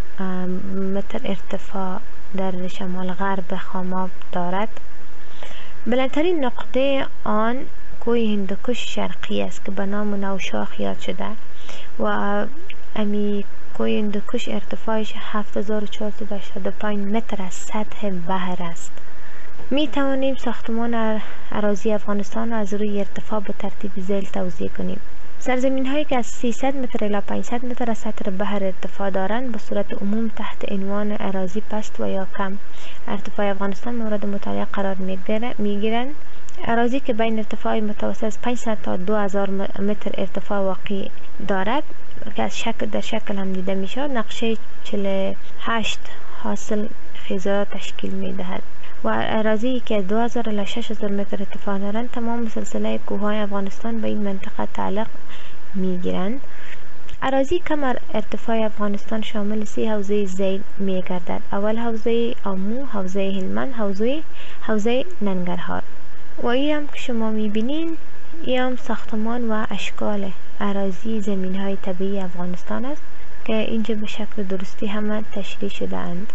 متر ارتفاع در شمال غرب خاماب دارد. بلندترین نقطه آن کوه هندوکش شرقی است که به نام نوشاخ یاد شده و امی کوه هندوکش ارتفاعش هفت هزار و چهارصد و هشتاد و پنج متر از سطح بحر است. می توانیم ساختمان اراضی افغانستان را از روی ارتفاع به ترتیب ذیل توضیح کنیم. سرزمین هایی که از سیصد متر الی پانصد متر از سطح بحر ارتفاع دارند به صورت عموم تحت عنوان اراضی پست و یا کم ارتفاع افغانستان مورد مطالعه قرار می گیرند. اراضی که بین ارتفاع متوسط از پانصد تا دو هزار متر ارتفاع واقع دارد که از شکل در شکل هم دیده می شود نقشه چهل و هشت حاصل خیزرات تشکیل می دهد و اراضی که دو هزار الی شش هزار متر ارتفاع دارند تمام سلسله کوههای افغانستان به این منطقه تعلق می گیرند. اراضی کم ارتفاع افغانستان شامل سی حوزه ذیل می گردد. اول حوزه آمو، حوزه هلمند، حوزه حوزه ننگرهار. و این هم که شما می بینین این هم ساختمان و اشکال اراضی زمین های طبیعی افغانستان است که اینجا به شکل درستی همه تشریح شده اند.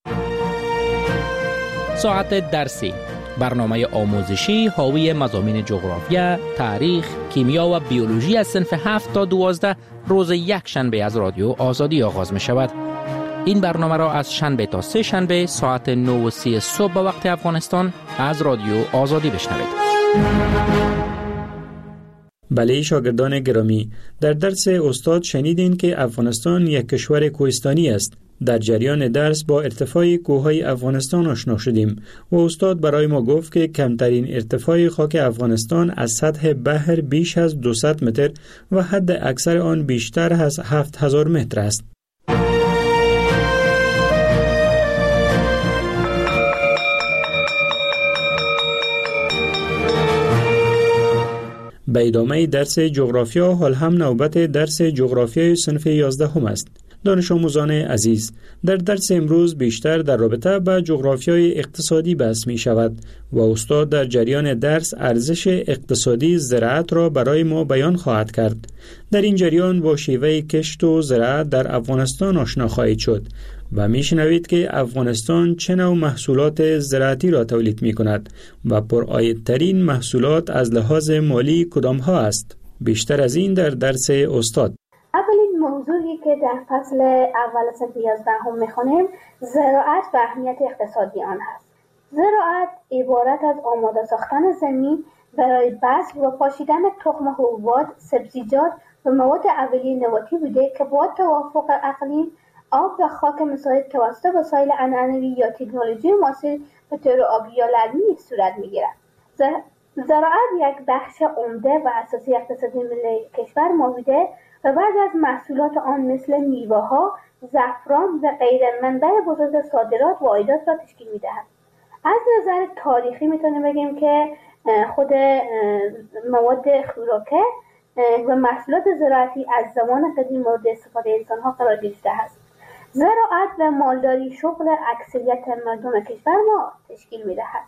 ساعت درسی، برنامه آموزشی حاوی مضامین جغرافیا، تاریخ، کیمیا و بیولوژی از صنف هفت تا دوازده روز یک شنبه از رادیو آزادی آغاز می شود. این برنامه را از شنبه تا سه شنبه ساعت نه و سی صبح به وقت افغانستان از رادیو آزادی بشنوید. بله شاگردان گرامی، در درس استاد شنیدین که افغانستان یک کشور کوهستانی است. در جریان درس با ارتفاع کوههای افغانستان آشنا شدیم و استاد برای ما گفت که کمترین ارتفاع خاک افغانستان از سطح بحر بیش از دویست متر و حد اکثر آن بیشتر از هفت هزار متر است. به ادامه درس جغرافیا حال هم نوبت درس جغرافیای صنف یازده هم است. دانش آموزان عزیز، در درس امروز بیشتر در رابطه با جغرافیای اقتصادی بحث می شود و استاد در جریان درس ارزش اقتصادی زراعت را برای ما بیان خواهد کرد. در این جریان با شیوه کشت و زراعت در افغانستان آشنا خواهید شد و می شنوید که افغانستان چه نوع محصولات زراعتی را تولید می کند و پرعایدترین محصولات از لحاظ مالی کدام ها است. بیشتر از این در درس استاد. اولین موضوعی که در فصل اول صنف یازده هم میخونیم زراعت و اهمیت اقتصادی آن هست. زراعت عبارت از آماده ساختن زمین برای بذر و پاشیدن تخم حبوبات، سبزیجات و مواد اولیه نباتی بوده که با توافق اقلیم، آب و خاک مساعد توسط وسایل عنعنوی یا تکنولوژی معاصر به طور آبی یا لرمی صورت میگیرد. زراعت یک بخش عمده و اساسی اقتصادی ملی کشور ما بوده و بعضی از محصولات آن مثل میوه‌ها، زعفران و غیره منبع بزرگ صادرات و عایدات را تشکیل می‌دهد. از نظر تاریخی میتونیم بگیم که خود مواد خوراکه و محصولات زراعتی از زمان قدیم مورد استفاده انسان‌ها قرار گرفته است. زراعت و مالداری شغل اکثریت مردم کشور ما تشکیل می‌دهد.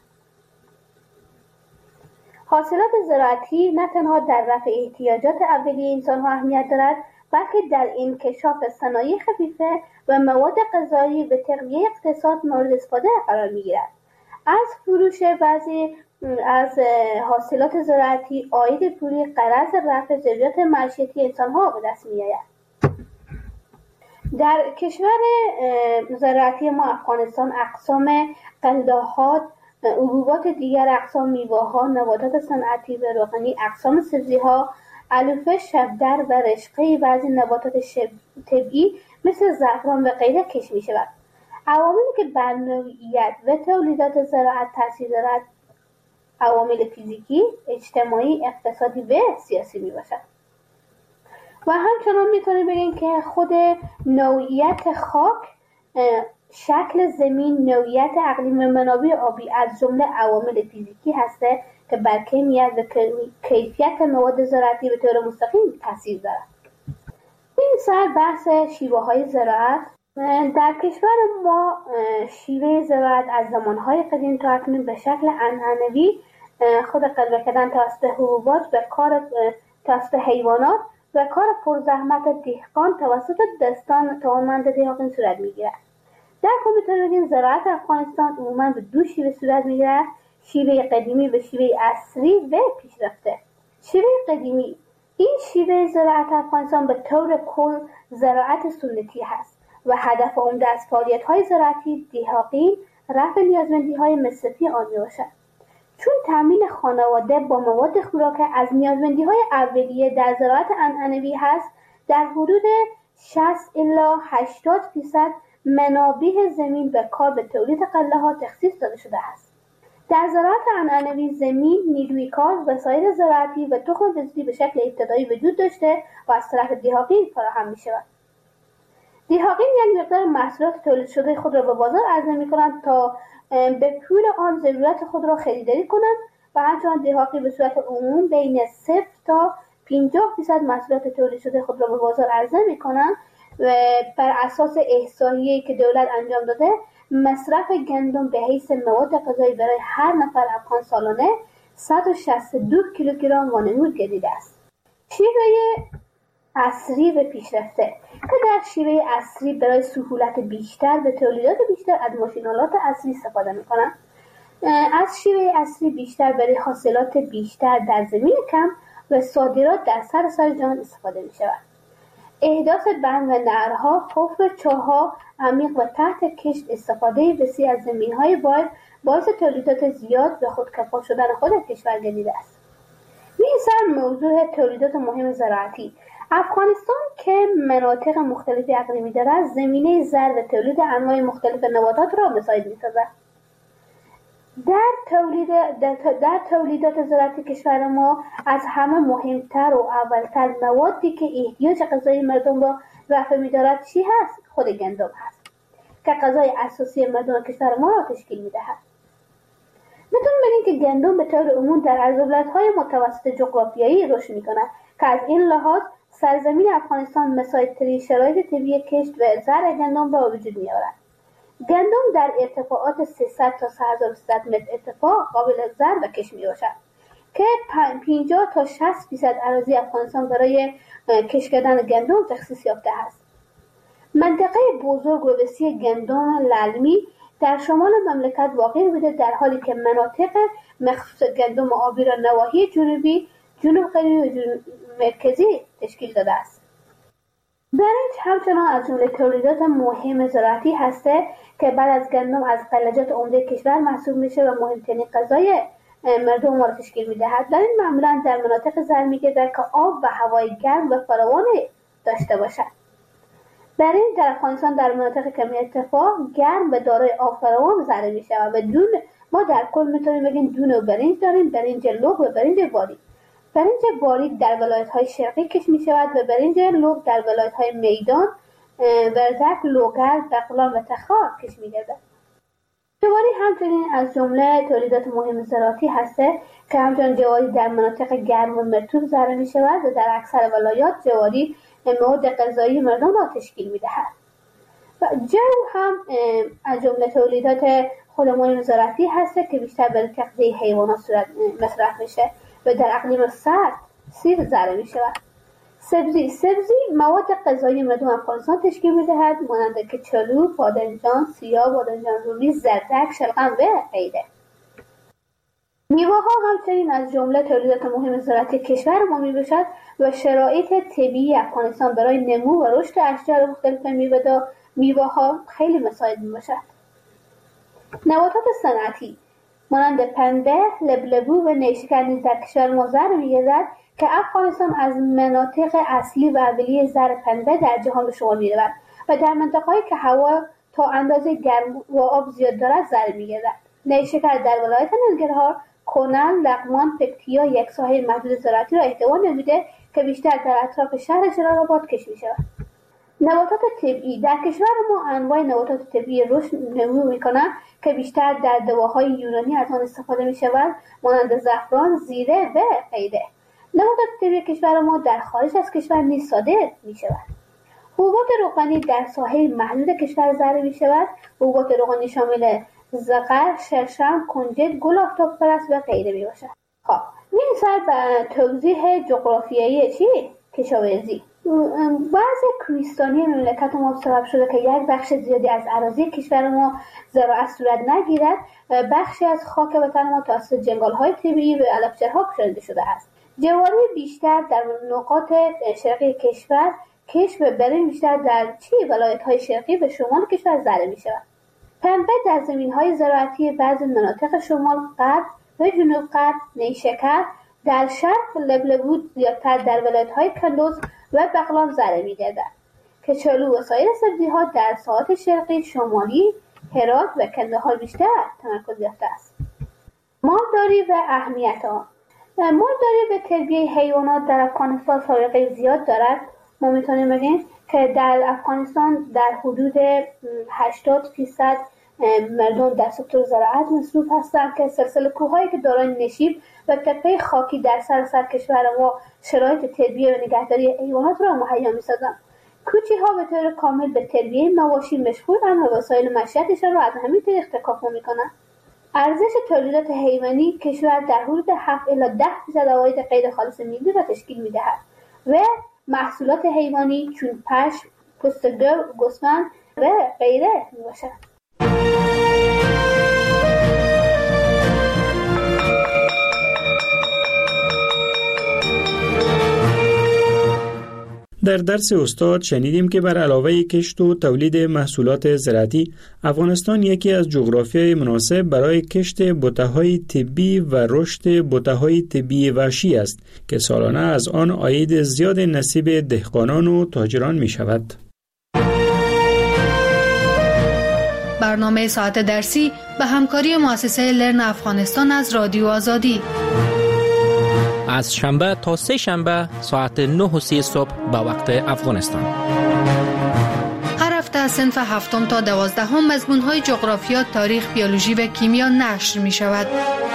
حاصلات زراعتی نه تنها در رفع احتیاجات اولیه انسان‌ها اهمیت دارد، بلکه در انکشاف صنایع خفیفه و مواد غذایی به تقویت اقتصاد مورد استفاده قرار می‌گیرد. از فروش بعضی از حاصلات زراعتی عاید پولی غرض رفع ضروریات معیشتی انسان‌ها به دست می‌آید. در کشور زراعتی ما افغانستان اقسام غله‌ها، حبوبات دیگر، اقسام میوه‌ها، نباتات صنعتی و روغنی، اقسام سبزی‌ها، علوفه، شبدر و رشقه بعضی نباتات طبیعی مثل زعفران و غیره کشت می‌شود. عواملی که بر نوعیت و تولیدات زراعت تاثیر دارد عوامل فیزیکی، اجتماعی، اقتصادی و سیاسی میباشد. و همچنان میتونیم بگیم که خود نوعیت خاک، شکل زمین، نوعیت اقلیم و منابع آبی از جمله عوامل فیزیکی هسته که بر کیفیت و کیفیت مواد زراعتی به طور مستقیم تاثیر دارد. این سر بحث شیوه های زراعت. در کشور ما شیوه زراعت از زمانهای قدیم تا اکنون به شکل عنعنوی خود قلبه کردن توسط حبوبات و کار توسط حیوانات و کار پرزحمت دهقان توسط دستان توانمند دهقان صورت میگیرد. در کل میتونیم بگیم زراعت افغانستان عموما به دو شیوه صورت میگیرد: شیوه قدیمی به شیوه عصری و پیشرفته. شیوه قدیمی این شیوه زراعت افغانستان به طور کل زراعت سنتی هست و هدف عمده از فعالیت‌های زراعتی دهاقی رفع نیازمندی‌های مصرفی آن می‌باشد. چون تامین خانواده با مواد خوراکی از نیازمندی‌های اولیه در زراعت عنعنوی هست، در حدود شصت الی هشتاد درصد منابع زمین به کار به تولید غله‌ها تخصیص داده شده است. در زراعت عنعنوی زمین، نیروی کار، وسایل زراعتی و تخم بذری به شکل ابتدایی وجود داشته و از طرف دهاقین فراهم می‌شود. دهاقین یک مقدار محصولات تولید شده خود را به بازار عرضه می‌کنند تا به پول آن ضرورت خود را خریداری کنند و همچنان دهاقی به صورت عموم بین صفر تا پنجاه درصد محصولات تولید شده خود را به بازار عرضه می‌کنند و بر اساس احصایه‌ای که دولت انجام داده مصرف گندم به حیث مواد غذایی برای هر نفر افغان سالانه صد و شصت و دو کیلوگرم وانمود گردیده است. شیوه عصری و پیشرفته که در شیوه عصری برای سهولت بیشتر به تولیدات بیشتر از ماشین‌آلات عصری استفاده می‌کنند. از شیوه عصری بیشتر برای حاصلات بیشتر در زمین کم و صادرات در سراسر جهان استفاده می‌شود. احداث بند و نهرها، حفر چاه‌ها عمیق و تحت کشت، استفاده وسیع از زمین‌های باید باعث تولیدات زیاد و خودکفا شدن خود کشور گردیده است. می‌رسیم موضوع تولیدات مهم زراعتی. افغانستان که مناطق مختلف اقلیمی دارد، زمینه زرع و تولید انواع مختلف نباتات را مساعد می‌سازد. در تولید در, در تولیدات زراعتی کشور ما از همه مهمتر و اولتر موادی که احتیاج غذایی مردم را رفع می‌دارد چی هست؟ خود گندم هست که غذای اساسی مردم کشور ما را تشکیل می‌دهد. میتونیم بگیم که گندم به طور عموم در عرض‌البلدهای متوسط جغرافیایی رشد می‌کند که از این لحاظ سرزمین افغانستان مساعدترین شرایط طبیعی کشت و زرع گندم را وجود می‌آورد. گندم در ارتفاعات سیصد تا سه هزار و سیصد متر ارتفاع قابل زرع و کشت می‌باشد که پنجاه تا شصت درصد اراضی افغانستان برای کشت کردن گندم تخصیص یافته است. منطقه بزرگ و وسیع گندم للمی در شمال مملکت واقع بوده، در حالی که مناطق مخصوص گندم آبی را نواحی جنوبی، جنوب غربی و جنوب مرکزی تشکیل داده است. برنج همچنان از جمله تولیدات مهم زراعتی هسته که بعد از گندم از غلجات عمده کشور محسوب میشه و مهمترین غذای مردم ما را تشکیل میدهد. برنج معمولا در مناطق زرع میگردد که آب و هوای گرم و فراوان داشته باشد. برنج در افغانستان در مناطق کمی ارتفاع گرم و دارای آب فراوان زرع میشود و دون ما در کل میتونیم بگیم دو نوع برنج داریم: برنج لوگ و برنج باریک. برنج باریک در ولایت‌های شرقی کشت می‌شود و برنج لوگ در ولایت‌های میدان، ورزک، لوگر، بغلان و تخار کشت می‌گردد. جواری همچنین از جمله تولیدات مهم زراعتی هسته که همچنین جواری در مناطق گرم و مرطوب زرع می‌شود و در اکثر ولایات جواری مواد غذایی مردم را تشکیل می‌دهد. و جو هم از جمله تولیدات خود مهم زراعتی هسته که بیشتر برای تغذیه حیوانات صورت مصرف میشه و در اقلیم سرد سیر زرع می شود. سبزی سبزی مواد غذایی مردم افغانستان تشکیل می دهد، مانند که چلو، بادنجان، سیاه، بادنجان رومی، زردک، شلغم و غیره. میوه ها همچنین از جمله تولیدات مهم زراعتی کشور ما می باشد و شرایط طبیعی افغانستان برای نمو و رشد اشجار مختلف میوه میوه ها خیلی مساعد می باشد. نباتات صنعتی مانند پنبه، لبلبو و نیشکر نیز در کشور ما زرع می‌گردد که افغانستان از مناطق اصلی و اولیه زرع پنبه در جهان به شمار می‌رود و در مناطق‌هایی که هوا تا اندازه گرم و آب زیاد دارد زرع می‌گردد. نیشکر در ولایت ننگرهار، کنن، لغمان، پکتیا یک ساحه محدود زراعتی را احتوا نموده که بیشتر در اطراف شهر جلال‌آباد کشت می‌شود. نباتات طبیعی در کشور ما انواع نباتات طبیعی رشد نمو می‌کنند که بیشتر در دواهای یونانی از آن استفاده می‌شود، مانند زعفران، زیره و غیره. نباتات طبیعی کشور ما در خارج از کشور نیز صادر می‌شود. حبوبات روغنی در ساحه محدود کشور زرع می‌شود. حبوبات روغنی شامل زغر، شرشم، کنجد، گل آفتاب پرست و غیره میباشد. خب می‌رسد به توضیح جغرافیایی چی؟ کشاورزی. بعض کوهستانی مملکت ما سبب شده که یک بخش زیادی از اراضی کشور ما زراعت صورت نگیرد و بخشی از خاک وطن ما توسط جنگل‌های طبیعی و علفجرها پوشانده شده است. جواری بیشتر در نقاط شرقی کشور، کشف برنج بیشتر در چی ولایت‌های شرقی و شمال کشور زده می‌شود. پنبه در زمین‌های زراعتی بعضی مناطق شمال غرب و جنوب غرب، نیشکر در شرق لبلبود زیادتر در ولایت‌های کندوز و بغلان زده می‌گردد که چالو و سایر سبزی‌ها در ساحات شرقی، شمالی، هرات و کندهار بیشتر تمرکز یافته است. مالداری و اهمیت آن. مالداری و تربیت حیوانات در افغانستان سابقه زیاد دارد. ما میتونیم بگیم که در افغانستان در حدود هشتاد درصد مردم در سکتور زراعت مصروف هستند که سلسله کوههایی که دارای نشیب و تپه خاکی در سراسر کشور ما شرایط تربیت و نگهداری حیوانات را مهیا می‌سازند. کوچی‌ها به طور کامل به تربیت مواشی مشغول اما وسایل معیشتشان را از همین طریق تکامل می‌کنند. ارزش تولیدات حیوانی کشور در حدود هفت الی ده درصد عواید غیر خالص ملی را تشکیل می‌دهد و محصولات حیوانی چون پشم، پوست گاو، گوسفند و غیره میباشد. در درس استاد شنیدیم که بر علاوه کشت و تولید محصولات زراعتی، افغانستان یکی از جغرافیای مناسب برای کشت بوته‌های طبی و رشد بوته‌های طبی وحشی است که سالانه از آن عاید زیاد نصیب دهقانان و تاجران می شود. برنامه ساعت درسی به همکاری مؤسسه لرن افغانستان از رادیو آزادی. از شنبه تا سه شنبه ساعت نه و سی صبح به وقت افغانستان. هر هفته از صنف هفتم تا دوازدهم مضمون‌های جغرافیا، تاریخ، بیولوژی و کیمیا نشر می شود.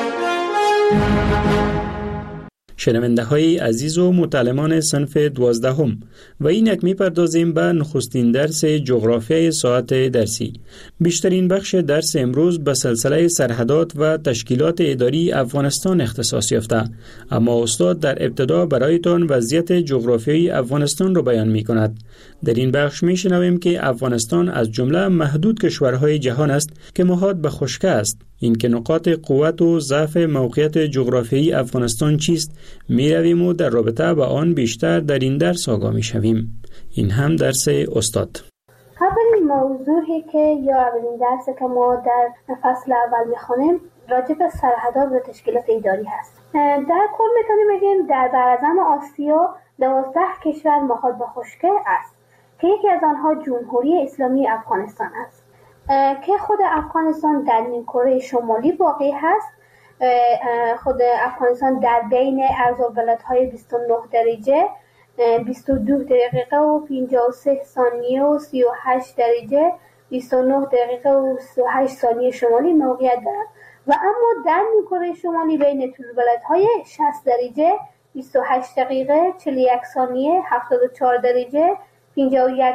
شنونده های عزیز و متعلمان صنف دوازدهم، و اینک می پردازیم به نخستین درس جغرافیای ساعت درسی. بیشترین بخش درس امروز به سلسله سرحدات و تشکیلات اداری افغانستان اختصاص یافته، اما استاد در ابتدا برایتان وضعیت جغرافیایی افغانستان را بیان می کند. در این بخش می شنویم که افغانستان از جمله محدود کشورهای جهان است که محاط به خشکی است. این که نقاط قوت و ضعف موقعیت جغرافیایی افغانستان چیست می رویم و در رابطه با آن بیشتر در این درس آگاه می شویم. این هم درس استاد. اولین موضوعی که یا اولین درسی که ما در فصل اول می خوانیم راجع به سرحدات و تشکیلات اداری هست. در کل میتونیم بگیم در براعظم آسیا دوازده کشور محاط به خشکی است که یکی از آنها جمهوری اسلامی افغانستان است که خود افغانستان در نیمکره شمالی واقع هست. خود افغانستان در بین عرض البلدهای بیست و نه درجه، بیست و دو دقیقه و پنجاه و سه ثانیه و سی و هشت درجه، بیست و نه دقیقه و سی و هشت ثانیه شمالی موقعیت دارد و اما در نیمکره شمالی بین طول‌البلدهای شصت درجه، بیست و هشت دقیقه، چهل و یک ثانیه، هفتاد و چهار درجه، پنجاه و یک